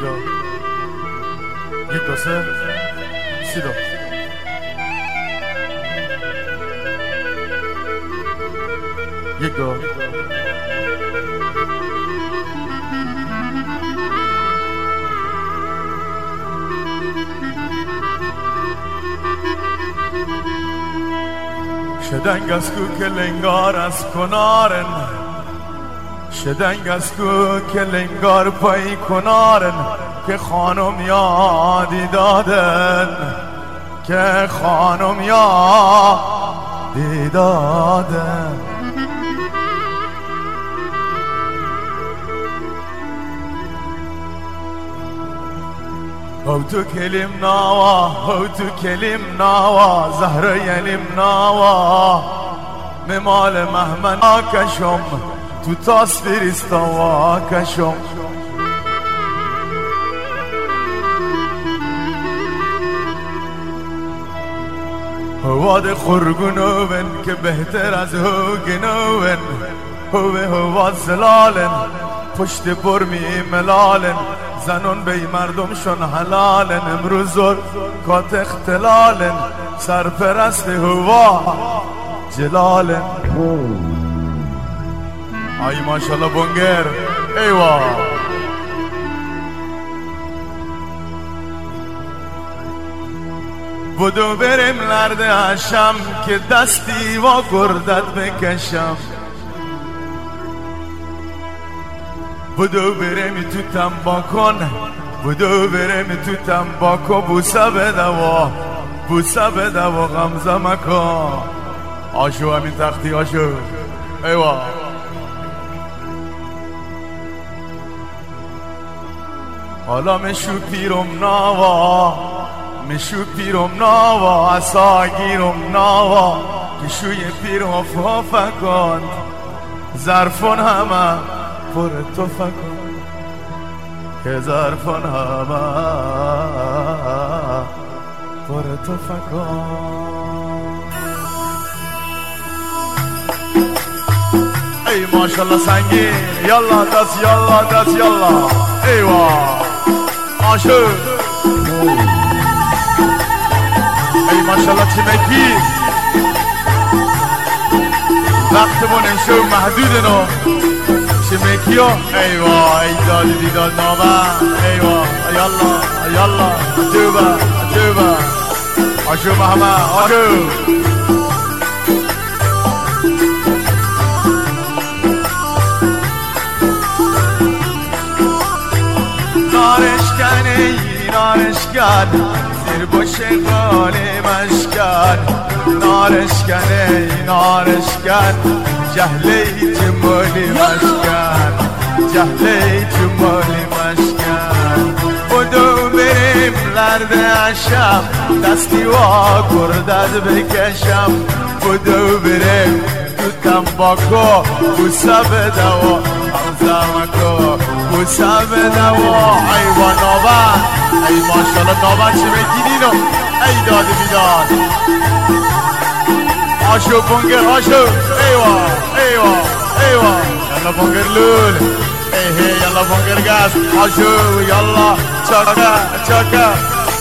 دو یک دو سه سی دو یک دو شدنگ از کو که لنگار از کنارن شدنگ از کو که لنگار پای کنارن که خانم یادی دادن که خانم یادی دادن او تو کلیم ناوا او تو کلیم ناوا زهره ینیم ناوا ممال مهمن آکشم تو تصویرستا واکشم هواد خورگونوون که بهتر از هوگنوون هوا زلالن پشت برمی ملالن زنون بی مردمشون حلالن امروز کات اختلالن سرپرست هوا جلالن آی ماشالله بونگر ایوا بدو بریم لرد هشم که دستی و گردت بکشم بدو بریم تو تنباکن بدو بریم تو تنباکو بوسه بده و غمزه مکن آشو همین تختی آشو ایوا حالا مشو پیرم ناوا اصا گیرم ناوا که شوی پیر هفا فکن ظرفون همه پر تو فکن که ظرفون همه پر تو فکن ای ماشالله سنگین یالا دست یالا ایوا آشو ای ماشالله چمکی وقتمون امشو محدوده نو چمکی ها ایوا ای دادی دیداد نامه ایوا یالا عجوبه آشو محمد آشو نارشکن زیر باشه قالی مشکن نارشکن جهلی جمالی مشکن بدو بریم لرد عشم دستی و گردد بکشم بدو بریم تو تنباکو بوسه بده و همزمکو بوسه بده و ایوا نابن ای ماشالله نابن چه بگیرینو ای داد بیداد آشو بونگر آشو ایوا یالا بونگر لول ای یالا بونگر گاز آشو یالا چاکا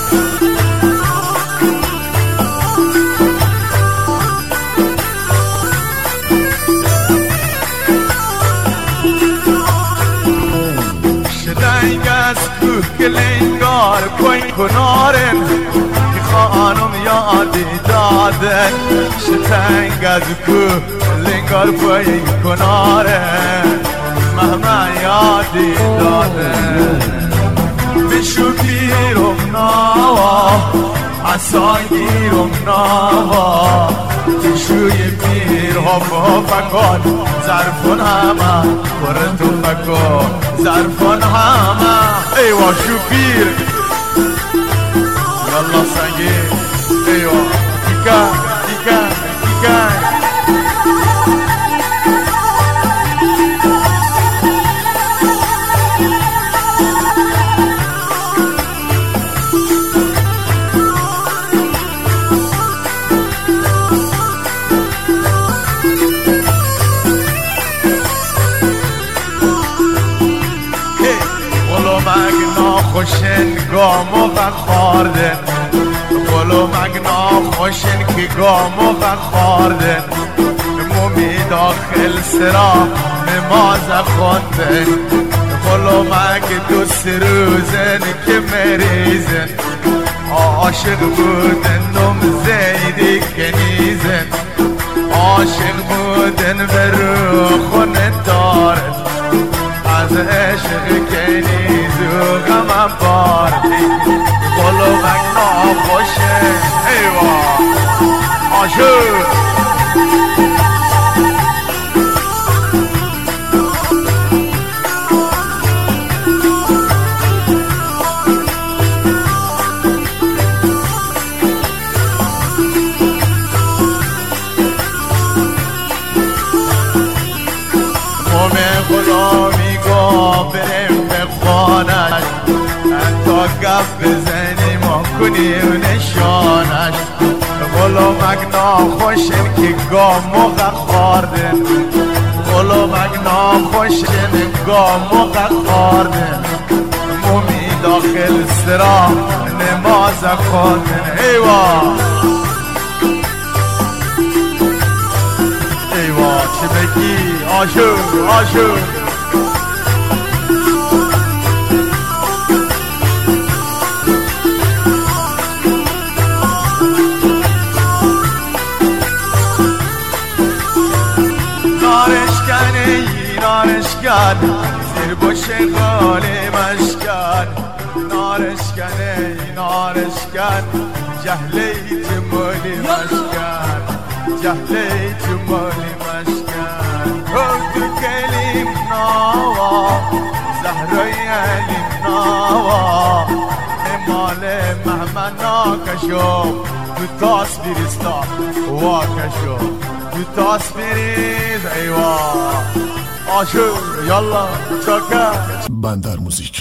شدنگ از کوه که لنگار پای کنارن که خانم یادی دادن شدنگ از کوه لنگار پای کنارن مهمه یادی دادن بشو پیرم ناوا عصایرم ناوا تشوی پیر هفا فکن ظرفون همه پر تو فکن ظرفون همه ایوا شو پیر یالا سنگی ایوا دیکن خوشن گامو و خاردن گلو مگنا خوشن که گامو و خاردن مومی داخل سرا نماز خوندن گلو مگ دوست روزن که مریزن عاشق بودن نم زیدی کنیزن عاشق بودن به رو خونه دارد از عشق کنیز و غمم باردی گلو مگنا خوشه ایوا عاشق غلامی گا بریم به خانش تا گف بزنیم و کنیم نشانش غلامک ناخوشن که گا موقع خاردن غلامک ناخوشن گا موقع خاردن مومی داخل سرا نماز خوندن ایوا ایوا چه بگی عاشق عاشق نارشکن زیر باشه غالی مشکن نارشکن جهلی جمالی مشکن جهلی جمالی مشکن تو کلیم ناوا زهرای علیم ناوا امال مهمنا کشو تو تاس بیرستا وا کشو تو تاس بیریز ایوا عاشق یالا چاکر بندر موزیک